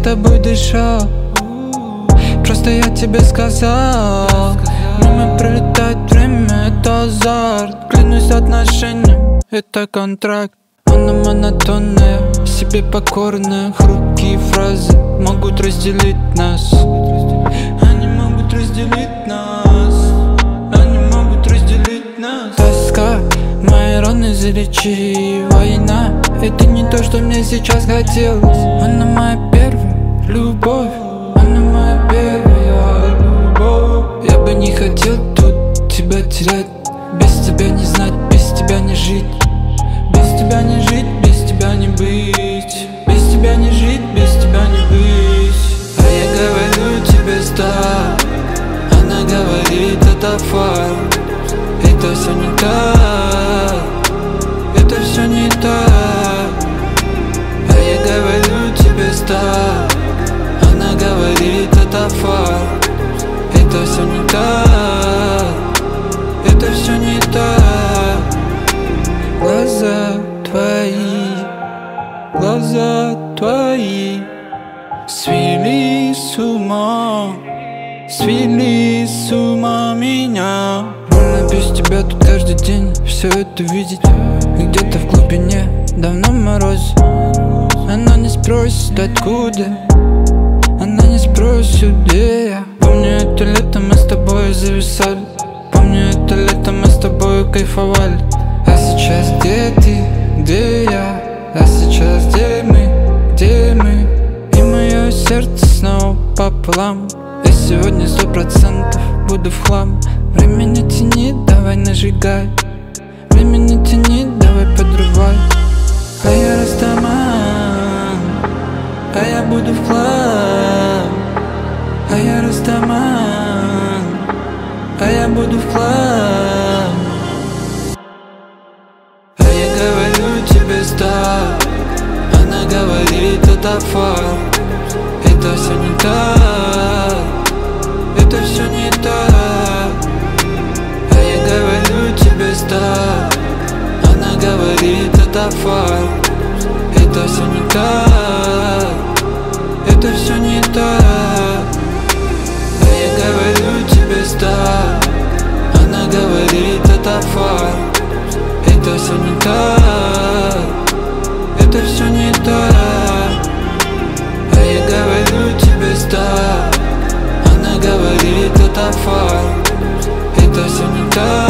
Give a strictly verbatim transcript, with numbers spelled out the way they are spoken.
тобой дышал, просто я тебе сказал. Мимо пролетает время, это азарт. Клянусь отношениям, это контракт. Она монотонная, себе покорная. Хрупкие фразы могут разделить нас. Они могут разделить нас. Они могут разделить нас. Тоска, мои раны залечи. Война, это не то, что мне сейчас хотелось. Она моя первая любовь. Она моя первая любовь. Я бы не хотел тут тебя терять. Без тебя не знать, без тебя не жить. Без тебя не жить, без тебя не быть. Без тебя не жить, без тебя не быть. А я говорю тебе стоп. Она говорит, это факт. Это все не так. Это все не так. А я говорю тебе стоп. Она говорит, это факт. Это все не так. Это все не так. Глаза твои, глаза твои свели с ума, свели с ума меня. Больно без тебя тут каждый день все это видеть. И где-то в глубине давно мороз. Она не спросит откуда, она не спросит где я. Помню это лето, мы с тобой зависали. Помню это лето, мы с тобой кайфовали. А сейчас где ты, где я? А сейчас где мы, где мы? И мое сердце снова пополам. Я сегодня сто процентов буду в хлам. Время не тяни, давай нажигай. Время не тяни, давай подрывай. А я Растаман, а я буду в хлам. А я Растаман, а я буду в хлам. А я говорю тебе стоп. Она говорит, это факт. Это все не так. Это все не так. А я говорю тебе стоп. Она говорит, это факт. Это все не так. Это все не так. А я говорю тебе стоп. Она говорит, это факт. Это все не так. Это все не так. А я говорю тебе стоп. Она говорит, это факт. Это все не так.